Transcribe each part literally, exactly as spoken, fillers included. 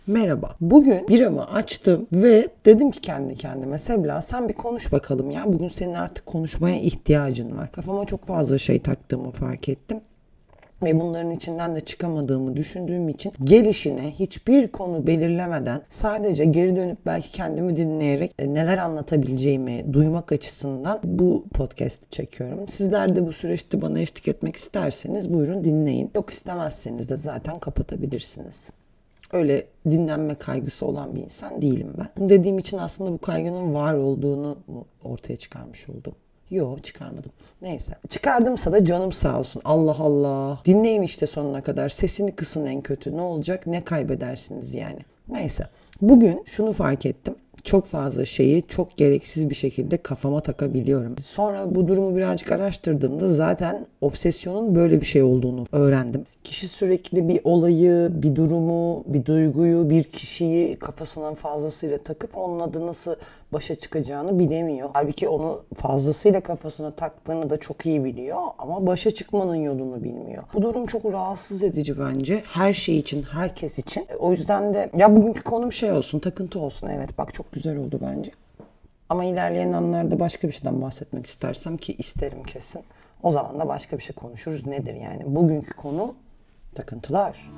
Merhaba. Bugün biramı açtım ve dedim ki kendi kendime, Sebla sen bir konuş bakalım ya. Bugün senin artık konuşmaya ihtiyacın var. Kafama çok fazla şey taktığımı fark ettim. Ve bunların içinden de çıkamadığımı düşündüğüm için gelişine hiçbir konu belirlemeden sadece geri dönüp belki kendimi dinleyerek neler anlatabileceğimi duymak açısından bu podcast'i çekiyorum. Sizler de bu süreçte bana eşlik etmek isterseniz buyurun dinleyin. Yok istemezseniz de zaten kapatabilirsiniz. Öyle dinlenme kaygısı olan bir insan değilim ben. Bunu dediğim için aslında bu kaygının var olduğunu ortaya çıkarmış oldum. Yo, çıkarmadım. Neyse. Çıkardımsa da canım sağ olsun. Allah Allah. Dinleyin işte sonuna kadar. Sesini kısın en kötü. Ne olacak? Ne kaybedersiniz yani. Neyse. Bugün şunu fark ettim. Çok fazla şeyi çok gereksiz bir şekilde kafama takabiliyorum. Sonra bu durumu birazcık araştırdığımda zaten obsesyonun böyle bir şey olduğunu öğrendim. Kişi sürekli bir olayı, bir durumu, bir duyguyu, bir kişiyi kafasından fazlasıyla takıp onunla da nasıl başa çıkacağını bilemiyor. Halbuki onu fazlasıyla kafasına taktığını da çok iyi biliyor ama başa çıkmanın yolunu bilmiyor. Bu durum çok rahatsız edici bence. Her şey için, herkes için. O yüzden de ya bugünkü konum şey olsun, takıntı olsun. Evet bak çok güzel oldu bence. Ama ilerleyen anlarda başka bir şeyden bahsetmek istersem ki isterim kesin. O zaman da başka bir şey konuşuruz. Nedir yani? Bugünkü konu takıntılar.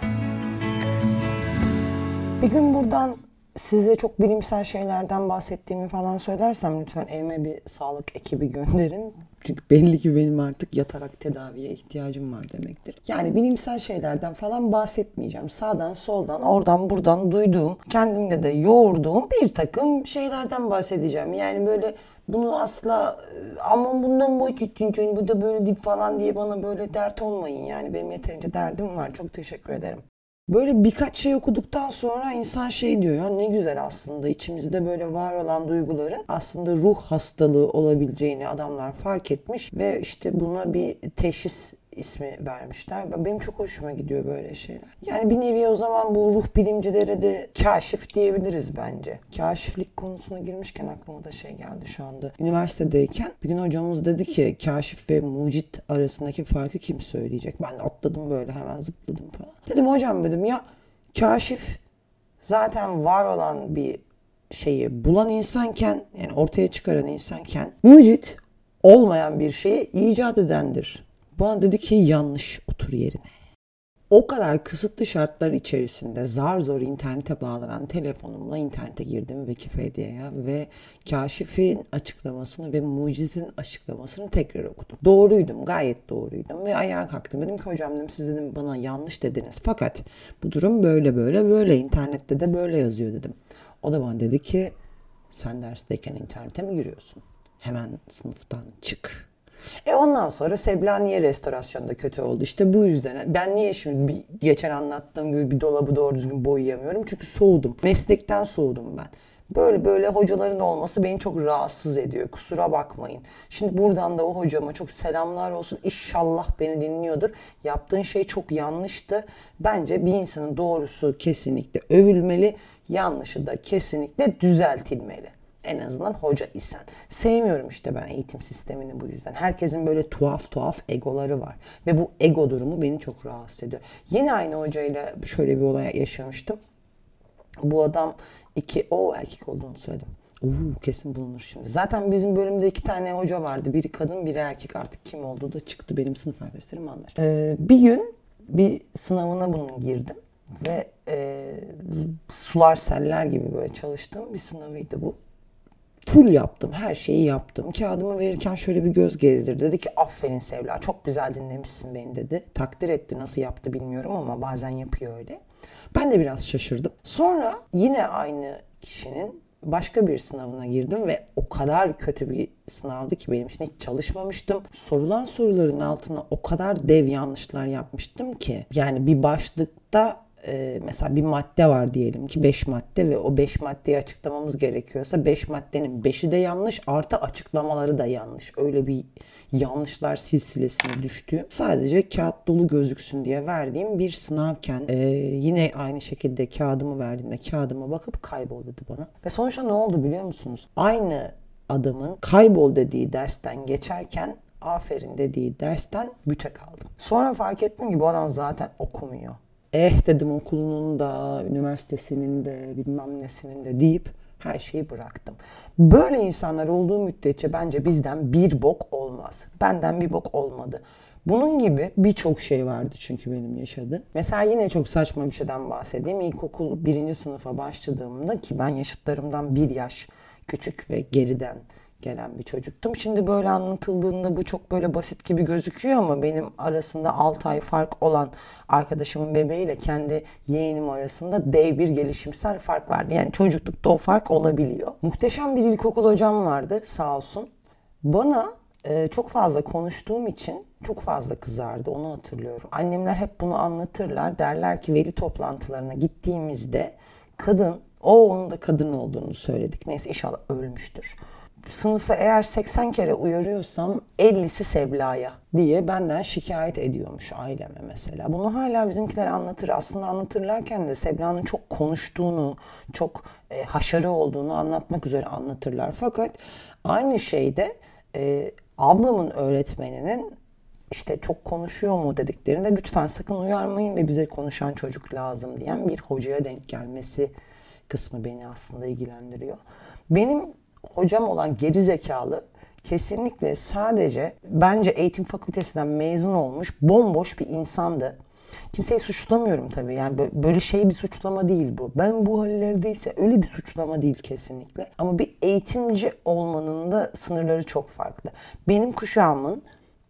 Bir gün buradan size çok bilimsel şeylerden bahsettiğimi falan söylersem lütfen evime bir sağlık ekibi gönderin. Çünkü belli ki benim artık yatarak tedaviye ihtiyacım var demektir. Yani bilimsel şeylerden falan bahsetmeyeceğim. Sağdan soldan oradan buradan duyduğum, kendimle de yoğurduğum bir takım şeylerden bahsedeceğim. Yani böyle bunu asla aman bundan bahsettin bu da böyle değil falan diye bana böyle dert olmayın yani. Benim yeterince derdim var. Çok teşekkür ederim. Böyle birkaç şey okuduktan sonra insan şey diyor ya ne güzel aslında içimizde böyle var olan duyguların aslında ruh hastalığı olabileceğini adamlar fark etmiş ve işte buna bir teşhis ismi vermişler. Benim çok hoşuma gidiyor böyle şeyler. Yani bir nevi o zaman bu ruh bilimcilere de kaşif diyebiliriz bence. Kaşiflik konusuna girmişken aklıma da şey geldi şu anda. Üniversitedeyken bir gün hocamız dedi ki kaşif ve mucit arasındaki farkı kim söyleyecek? Ben de atladım böyle hemen zıpladım falan. Dedim hocam dedim ya kaşif zaten var olan bir şeyi bulan insanken yani ortaya çıkaran insanken mucit olmayan bir şeyi icat edendir. Bana dedi ki yanlış otur yerine. O kadar kısıtlı şartlar içerisinde zar zor internete bağlanan telefonumla internete girdim Wikipedia'ya ve kaşifin açıklamasını ve mucitin açıklamasını tekrar okudum. Doğruydum, gayet doğruydum ve ayağa kalktım. Dedim ki hocam dedim siz dedim bana yanlış dediniz fakat bu durum böyle böyle böyle internette de böyle yazıyor dedim. O da bana dedi ki sen dersteyken internete mi giriyorsun? Hemen sınıftan çık. E ondan sonra Sebla niye restorasyonda kötü oldu? İşte bu yüzden. Ben niye şimdi bir, geçen anlattığım gibi bir dolabı doğru düzgün boyayamıyorum? Çünkü soğudum. Meslekten soğudum ben. Böyle böyle hocaların olması beni çok rahatsız ediyor. Kusura bakmayın. Şimdi buradan da o hocama çok selamlar olsun. İnşallah beni dinliyordur. Yaptığın şey çok yanlıştı. Bence bir insanın doğrusu kesinlikle övülmeli. Yanlışı da kesinlikle düzeltilmeli. En azından hoca isen. Sevmiyorum işte ben eğitim sistemini bu yüzden. Herkesin böyle tuhaf tuhaf egoları var. Ve bu ego durumu beni çok rahatsız ediyor. Yine aynı hocayla şöyle bir olay yaşamıştım. Bu adam iki, o erkek olduğunu söyledim. Oo, kesin bulunur şimdi. Zaten bizim bölümde iki tane hoca vardı. Biri kadın, biri erkek. Artık kim olduğu da çıktı. Benim sınıf arkadaşlarım anlar. Ee, bir gün bir sınavına bunun girdim. Ve e, sular seller gibi böyle çalıştığım bir sınavıydı bu. Full yaptım. Her şeyi yaptım. Kağıdımı verirken şöyle bir göz gezdirdi. Dedi ki aferin Sevla çok güzel dinlemişsin beni dedi. Takdir etti. Nasıl yaptı bilmiyorum ama bazen yapıyor öyle. Ben de biraz şaşırdım. Sonra yine aynı kişinin başka bir sınavına girdim ve o kadar kötü bir sınavdı ki benim için hiç çalışmamıştım. Sorulan soruların altına o kadar dev yanlışlar yapmıştım ki. Yani bir başlıkta Ee, mesela bir madde var diyelim ki beş madde ve o beş maddeyi açıklamamız gerekiyorsa beş maddenin beşi de yanlış artı açıklamaları da yanlış. Öyle bir yanlışlar silsilesine düştüğüm sadece kağıt dolu gözüksün diye verdiğim bir sınavken e, yine aynı şekilde kağıdımı verdiğimde kağıdıma bakıp kaybol dedi bana. Ve sonuçta ne oldu biliyor musunuz? Aynı adamın kaybol dediği dersten geçerken aferin dediği dersten büte kaldım. Sonra fark ettim ki bu adam zaten okumuyor. Eh dedim okulunun da, üniversitesinin de, bilmem nesinin de deyip her şeyi bıraktım. Böyle insanlar olduğu müddetçe bence bizden bir bok olmaz. Benden bir bok olmadı. Bunun gibi birçok şey vardı çünkü benim yaşadığım. Mesela yine çok saçma bir şeyden bahsedeyim. İlkokul birinci sınıfa başladığımda, ki ben yaşıtlarımdan bir yaş küçük ve geriden gelen bir çocuktum. Şimdi böyle anlatıldığında bu çok böyle basit gibi gözüküyor ama benim arasında altı ay fark olan arkadaşımın bebeğiyle kendi yeğenim arasında dev bir gelişimsel fark vardı. Yani çocuklukta o fark olabiliyor. Muhteşem bir ilkokul hocam vardı sağ olsun. Bana e, çok fazla konuştuğum için çok fazla kızardı, onu hatırlıyorum. Annemler hep bunu anlatırlar. Derler ki veli toplantılarına gittiğimizde kadın, o onun da kadın olduğunu söyledik. Neyse inşallah ölmüştür. Sınıfı eğer seksen kere uyarıyorsam ellisi Sevla'ya diye benden şikayet ediyormuş aileme mesela. Bunu hala bizimkiler anlatır. Aslında anlatırlarken de Sevla'nın çok konuştuğunu, çok e, haşarı olduğunu anlatmak üzere anlatırlar. Fakat aynı şeyde e, ablamın öğretmeninin işte çok konuşuyor mu dediklerinde lütfen sakın uyarmayın ve bize konuşan çocuk lazım diyen bir hocaya denk gelmesi kısmı beni aslında ilgilendiriyor. Benim hocam olan geri zekalı kesinlikle sadece bence eğitim fakültesinden mezun olmuş bomboş bir insandı. Kimseyi suçlamıyorum tabii, yani böyle şey bir suçlama değil bu. Ben bu hallerdeyse öyle bir suçlama değil kesinlikle. Ama bir eğitimci olmanın da sınırları çok farklı. Benim kuşağımın,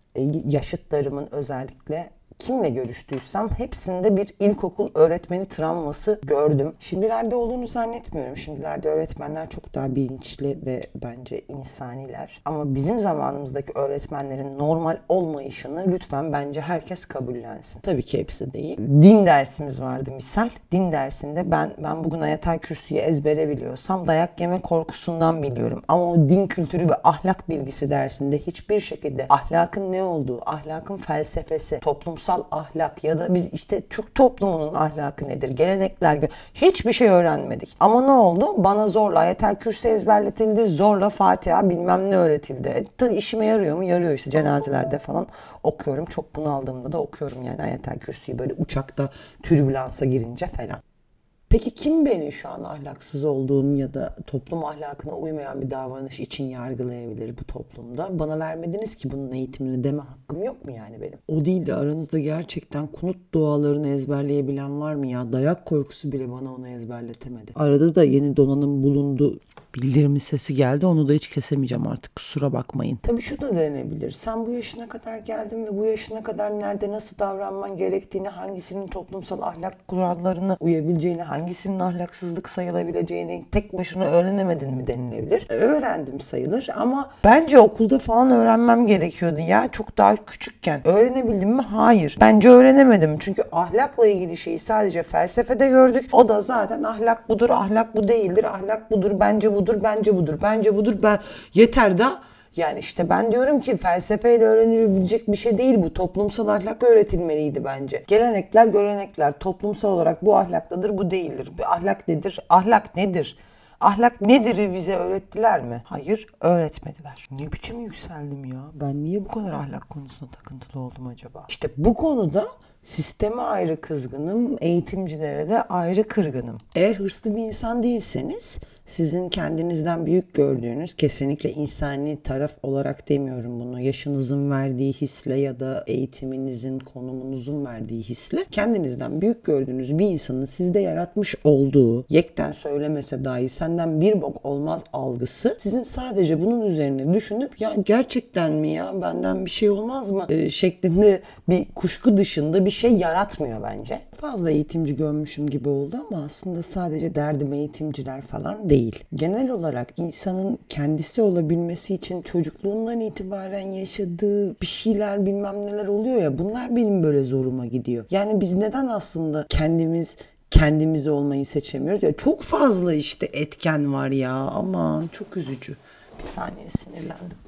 yaşıtlarımın özellikle kimle görüştüysem hepsinde bir ilkokul öğretmeni travması gördüm. Şimdilerde olduğunu zannetmiyorum. Şimdilerde öğretmenler çok daha bilinçli ve bence insaniler. Ama bizim zamanımızdaki öğretmenlerin normal olmayışını lütfen bence herkes kabullensin. Tabii ki hepsi değil. Din dersimiz vardı misal. Din dersinde ben ben bugün Ayetel Kürsü'yü ezbere biliyorsam dayak yeme korkusundan biliyorum. Ama o din kültürü ve ahlak bilgisi dersinde hiçbir şekilde ahlakın ne olduğu, ahlakın felsefesi, toplumsal ahlak ya da biz işte Türk toplumunun ahlakı nedir, gelenekler, hiçbir şey öğrenmedik. Ama ne oldu? Bana zorla Ayetel Kürsü ezberletildi, zorla Fatiha bilmem ne öğretildi. E, tabii işime yarıyor mu? Yarıyor işte, cenazelerde falan okuyorum. Çok bunaldığımda da okuyorum yani Ayetel Kürsü'yü böyle uçakta türbülansa girince falan. Peki kim beni şu an ahlaksız olduğum ya da toplum ahlakına uymayan bir davranış için yargılayabilir bu toplumda? Bana vermediniz ki bunun eğitimini deme hakkım yok mu yani benim? O değil de aranızda gerçekten kunut dualarını ezberleyebilen var mı ya? Dayak korkusu bile bana onu ezberletemedi. Arada da yeni donanım bulundu bildirim sesi geldi. Onu da hiç kesemeyeceğim artık, kusura bakmayın. Tabii şu da denebilir. Sen bu yaşına kadar geldin ve bu yaşına kadar nerede nasıl davranman gerektiğini, hangisinin toplumsal ahlak kurallarına uyabileceğini, hangisinin ahlaksızlık sayılabileceğini tek başına öğrenemedin mi denilebilir. Öğrendim sayılır ama bence okulda falan öğrenmem gerekiyordu ya. Çok daha küçükken. Öğrenebildim mi? Hayır. Bence öğrenemedim. Çünkü ahlakla ilgili şeyi sadece felsefede gördük. O da zaten ahlak budur, ahlak bu değildir, ahlak budur, bence budur, bence budur, bence budur. Ben yeter da yani işte ben diyorum ki felsefeyle öğrenilebilecek bir şey değil bu. Toplumsal ahlak öğretilmeliydi bence. Gelenekler, görenekler toplumsal olarak bu ahlaktadır, bu değildir. Ahlak nedir? Ahlak nedir? Ahlak nedir'i bize öğrettiler mi? Hayır, öğretmediler. Ne biçim yükseldim ya? Ben niye bu kadar ahlak konusunda takıntılı oldum acaba? İşte bu konuda sisteme ayrı kızgınım, eğitimcilere de ayrı kırgınım. Eğer hırslı bir insan değilseniz, sizin kendinizden büyük gördüğünüz, kesinlikle insani taraf olarak demiyorum bunu, yaşınızın verdiği hisle ya da eğitiminizin, konumunuzun verdiği hisle, kendinizden büyük gördüğünüz bir insanın sizde yaratmış olduğu, yekten söylemese dahi senden bir bok olmaz algısı, sizin sadece bunun üzerine düşünüp ya gerçekten mi ya, benden bir şey olmaz mı ee, şeklinde bir kuşku dışında bir şey yaratmıyor bence. Fazla eğitimci görmüşüm gibi oldu ama aslında sadece derdim eğitimciler falan değil. Değil. Genel olarak insanın kendisi olabilmesi için çocukluğundan itibaren yaşadığı bir şeyler bilmem neler oluyor ya, bunlar benim böyle zoruma gidiyor. Yani biz neden aslında kendimiz kendimiz olmayı seçemiyoruz ya, çok fazla işte etken var ya, aman çok üzücü. Bir saniye, sinirlendim.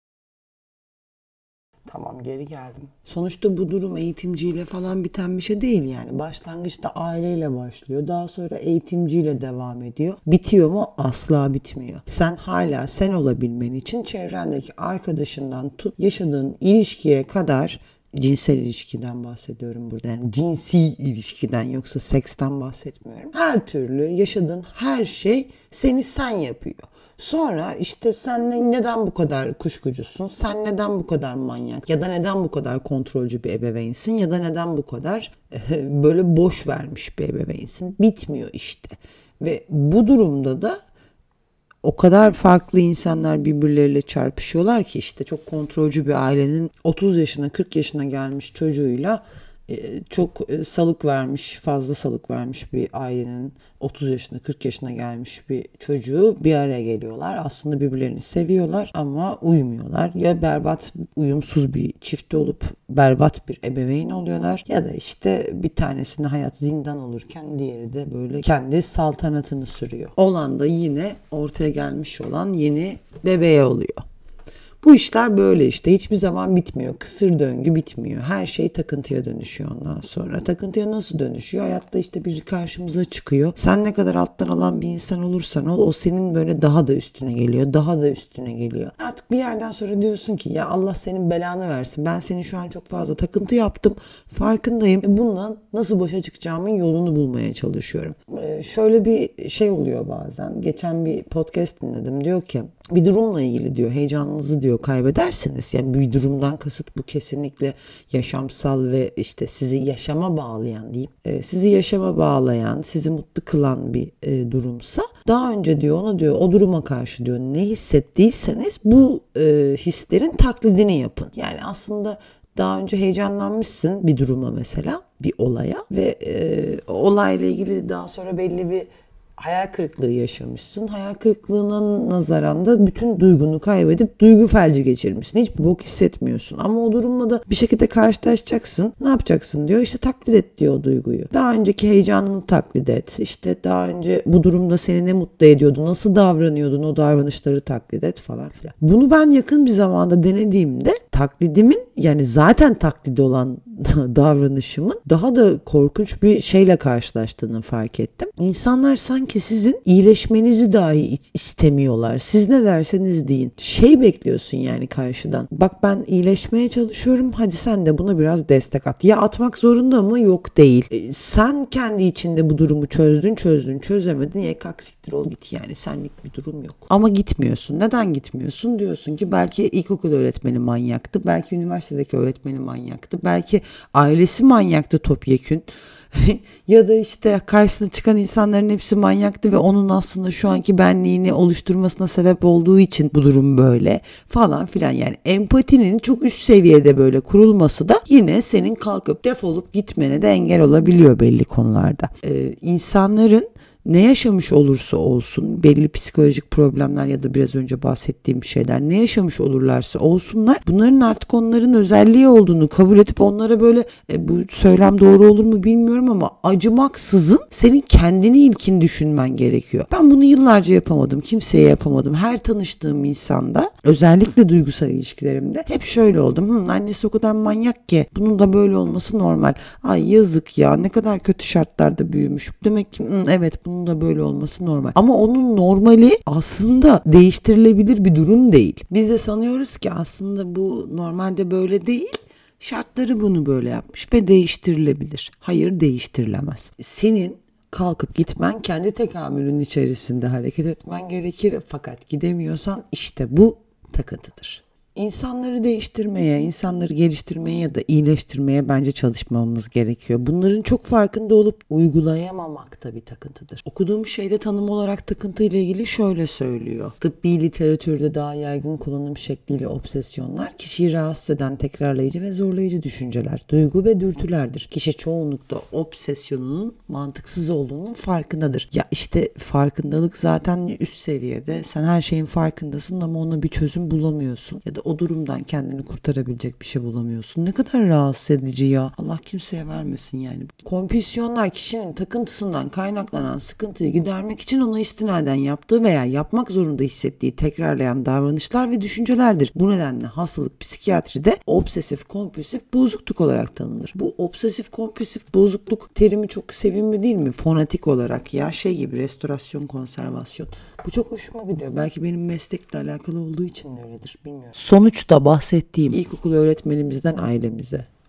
Tamam, geri geldim. Sonuçta bu durum eğitimciyle falan biten bir şey değil yani. Başlangıçta aileyle başlıyor. Daha sonra eğitimciyle devam ediyor. Bitiyor mu? Asla bitmiyor. Sen hala sen olabilmen için çevrendeki arkadaşından tut, yaşadığın ilişkiye kadar Cinsel ilişkiden bahsediyorum burada. Yani cinsi ilişkiden, yoksa seksten bahsetmiyorum. Her türlü yaşadığın her şey seni sen yapıyor. Sonra işte sen ne- neden bu kadar kuşkucusun? Sen neden bu kadar manyak? Ya da neden bu kadar kontrolcü bir ebeveynsin? Ya da neden bu kadar böyle boş vermiş bir ebeveynsin? Bitmiyor işte. Ve bu durumda da o kadar farklı insanlar birbirleriyle çarpışıyorlar ki, işte çok kontrolcü bir ailenin otuz yaşına kırk yaşına gelmiş çocuğuyla e, çok e, salık vermiş, fazla salık vermiş bir ailenin otuz yaşına kırk yaşına gelmiş bir çocuğu bir araya geliyorlar. Aslında birbirlerini seviyorlar ama uyumuyorlar. Ya berbat, uyumsuz bir çift olup berbat bir ebeveyn oluyorlar, ya da işte bir tanesine hayat zindan olurken diğeri de böyle kendi saltanatını sürüyor. Olan da yine ortaya gelmiş olan yeni bebeğe oluyor. Bu işler böyle işte. Hiçbir zaman bitmiyor. Kısır döngü bitmiyor. Her şey takıntıya dönüşüyor ondan sonra. Takıntıya nasıl dönüşüyor? Hayatta işte biri karşımıza çıkıyor. Sen ne kadar alttan alan bir insan olursan ol, o senin böyle daha da üstüne geliyor. Daha da üstüne geliyor. Artık bir yerden sonra diyorsun ki ya Allah senin belanı versin. Ben senin şu an çok fazla takıntı yaptım. Farkındayım. E bundan nasıl başa çıkacağımın yolunu bulmaya çalışıyorum. Ee, şöyle bir şey oluyor bazen. Geçen bir podcast dinledim. Diyor ki bir durumla ilgili diyor, heyecanınızı diyor kaybedersiniz. Yani bir durumdan kasıt bu kesinlikle yaşamsal ve işte sizi yaşama bağlayan diyeyim. E, sizi yaşama bağlayan, sizi mutlu kılan bir e, durumsa daha önce diyor ona diyor o duruma karşı diyor ne hissettiyseniz bu e, hislerin taklidini yapın. Yani aslında daha önce heyecanlanmışsın bir duruma, mesela bir olaya ve e, olayla ilgili daha sonra belli bir hayal kırıklığı yaşamışsın. Hayal kırıklığına nazaran da bütün duygunu kaybedip duygu felci geçirmişsin. Hiçbir bok hissetmiyorsun. Ama o durumla da bir şekilde karşılaşacaksın. Ne yapacaksın diyor. İşte taklit et diyor o duyguyu. Daha önceki heyecanını taklit et. İşte daha önce bu durumda seni ne mutlu ediyordu? Nasıl davranıyordun? O davranışları taklit et falan filan. Bunu ben yakın bir zamanda denediğimde taklidimin, yani zaten taklidi olan davranışımın daha da korkunç bir şeyle karşılaştığını fark ettim. İnsanlar sanki sizin iyileşmenizi dahi istemiyorlar. Siz ne derseniz deyin. Şey bekliyorsun yani karşıdan. Bak ben iyileşmeye çalışıyorum. Hadi sen de buna biraz destek at. Ya atmak zorunda mı? Yok değil. E, sen kendi içinde bu durumu çözdün, çözdün, çözemedin. Ya kalk siktir ol git yani. Senlik bir durum yok. Ama gitmiyorsun. Neden gitmiyorsun? Diyorsun ki belki ilkokul öğretmeni manyaktı. Belki üniversitedeki öğretmeni manyaktı. Belki ailesi manyaktı topyekün. Ya da işte karşısına çıkan insanların hepsi manyaktı ve onun aslında şu anki benliğini oluşturmasına sebep olduğu için bu durum böyle falan filan. Yani empatinin çok üst seviyede böyle kurulması da yine senin kalkıp defolup gitmene de engel olabiliyor belli konularda. Ee, insanların ne yaşamış olursa olsun, belli psikolojik problemler ya da biraz önce bahsettiğim şeyler, ne yaşamış olurlarsa olsunlar, bunların artık onların özelliği olduğunu kabul edip onlara böyle e, bu söylem doğru olur mu bilmiyorum ama acımaksızın senin kendini ilkin düşünmen gerekiyor. Ben bunu yıllarca yapamadım. Kimseye yapamadım. Her tanıştığım insanda, özellikle duygusal ilişkilerimde hep şöyle oldum. Hı, annesi o kadar manyak ki bunun da böyle olması normal. Ay yazık ya, ne kadar kötü şartlarda büyümüş. Demek ki hı, evet bunun da böyle olması normal. Ama onun normali aslında değiştirilebilir bir durum değil. Biz de sanıyoruz ki aslında bu normalde böyle değil. Şartları bunu böyle yapmış ve değiştirilebilir. Hayır, değiştirilemez. Senin kalkıp gitmen, kendi tekamülün içerisinde hareket etmen gerekir. Fakat gidemiyorsan işte bu takıntıdır. İnsanları değiştirmeye, insanları geliştirmeye ya da iyileştirmeye bence çalışmamız gerekiyor. Bunların çok farkında olup uygulayamamak da bir takıntıdır. Okuduğum şeyde tanım olarak takıntı ile ilgili şöyle söylüyor. Tıbbi literatürde daha yaygın kullanım şekliyle obsesyonlar, kişiyi rahatsız eden tekrarlayıcı ve zorlayıcı düşünceler, duygu ve dürtülerdir. Kişi çoğunlukla obsesyonunun mantıksız olduğunun farkındadır. Ya işte farkındalık zaten üst seviyede. Sen her şeyin farkındasın ama ona bir çözüm bulamıyorsun. Ya da o durumdan kendini kurtarabilecek bir şey bulamıyorsun. Ne kadar rahatsız edici ya. Allah kimseye vermesin yani. Kompülsiyonlar kişinin takıntısından kaynaklanan sıkıntıyı gidermek için ona istinaden yaptığı veya yapmak zorunda hissettiği tekrarlayan davranışlar ve düşüncelerdir. Bu nedenle hastalık psikiyatride obsesif kompulsif bozukluk olarak tanınır. Bu obsesif kompulsif bozukluk terimi çok sevimli değil mi? Fonetik olarak ya şey gibi, restorasyon, konservasyon. Bu çok hoşuma gidiyor. Belki benim meslekle alakalı olduğu için de öyledir, bilmiyorum. Sonuçta bahsettiğim ilkokul öğretmenimizden ailemize,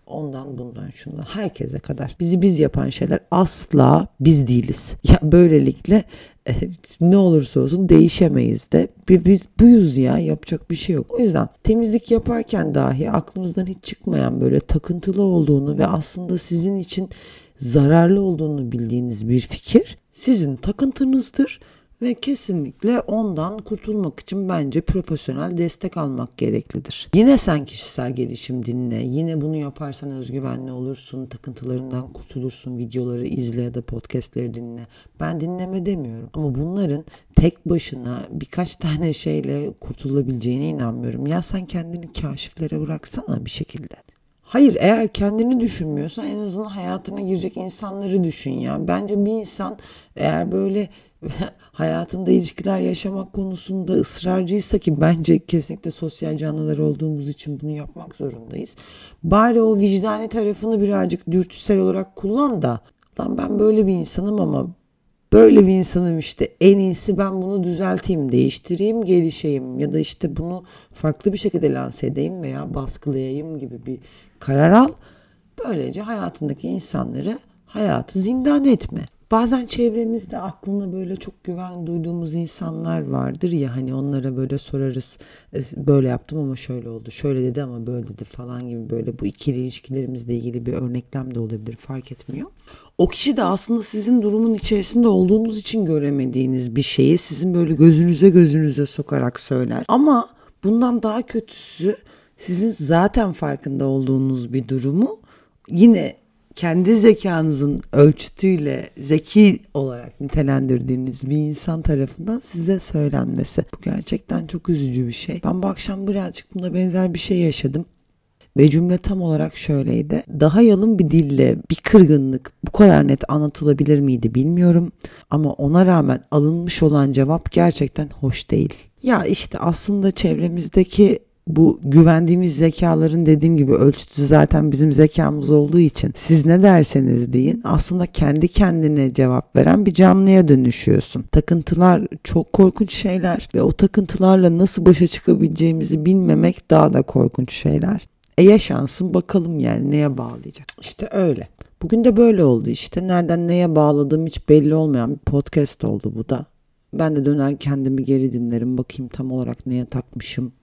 ondan bundan şundan herkese kadar. Bizi biz yapan şeyler asla biz değiliz. Ya böylelikle e, ne olursa olsun değişemeyiz de. Biz buyuz ya, yapacak bir şey yok. O yüzden temizlik yaparken dahi aklımızdan hiç çıkmayan böyle takıntılı olduğunu ve aslında sizin için zararlı olduğunu bildiğiniz bir fikir sizin takıntınızdır. Ve kesinlikle ondan kurtulmak için bence profesyonel destek almak gereklidir. Yine sen kişisel gelişim dinle. Yine bunu yaparsan özgüvenli olursun. Takıntılarından kurtulursun. Videoları izle ya da podcastleri dinle. Ben dinleme demiyorum. Ama bunların tek başına birkaç tane şeyle kurtulabileceğine inanmıyorum. Ya sen kendini kaşiflere bıraksana bir şekilde. Hayır, eğer kendini düşünmüyorsan en azından hayatına girecek insanları düşün ya. Bence bir insan eğer böyle hayatında ilişkiler yaşamak konusunda ısrarcıysa, ki bence kesinlikle sosyal canlılar olduğumuz için bunu yapmak zorundayız. Bari o vicdani tarafını birazcık dürtüsel olarak kullan da, lan ben böyle bir insanım ama böyle bir insanım işte, en iyisi ben bunu düzelteyim, değiştireyim, gelişeyim ya da işte bunu farklı bir şekilde lanse edeyim veya baskılayayım gibi bir karar al. Böylece hayatındaki insanları hayatı zindan etme. Bazen çevremizde aklına böyle çok güven duyduğumuz insanlar vardır ya, hani onlara böyle sorarız, böyle yaptım ama şöyle oldu, şöyle dedi ama böyle dedi falan gibi, böyle bu ikili ilişkilerimizle ilgili bir örneklem de olabilir, fark etmiyor. O kişi de aslında sizin durumun içerisinde olduğunuz için göremediğiniz bir şeyi sizin böyle gözünüze gözünüze sokarak söyler. Ama bundan daha kötüsü, sizin zaten farkında olduğunuz bir durumu yine kendi zekanızın ölçütüyle zeki olarak nitelendirdiğiniz bir insan tarafından size söylenmesi. Bu gerçekten çok üzücü bir şey. Ben bu akşam birazcık buna benzer bir şey yaşadım. Ve cümle tam olarak şöyleydi. Daha yalın bir dille bir kırgınlık bu kadar net anlatılabilir miydi bilmiyorum. Ama ona rağmen alınmış olan cevap gerçekten hoş değil. Ya işte aslında çevremizdeki bu güvendiğimiz zekaların, dediğim gibi, ölçütü zaten bizim zekamız olduğu için siz ne derseniz deyin aslında kendi kendine cevap veren bir canlıya dönüşüyorsun. Takıntılar çok korkunç şeyler ve o takıntılarla nasıl başa çıkabileceğimizi bilmemek daha da korkunç şeyler. E yaşansın bakalım, yani neye bağlayacak? İşte öyle. Bugün de böyle oldu işte. Nereden neye bağladığım hiç belli olmayan bir podcast oldu bu da. Ben de döner kendimi geri dinlerim. Bakayım tam olarak neye takmışım.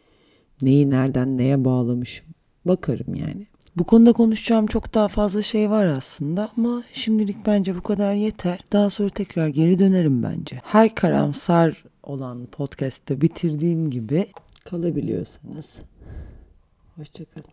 Neyi nereden neye bağlamışım. Bakarım yani. Bu konuda konuşacağım çok daha fazla şey var aslında ama şimdilik bence bu kadar yeter. Daha sonra tekrar geri dönerim bence. Her karamsar olan podcast'te bitirdiğim gibi kalabiliyorsanız hoşça kalın.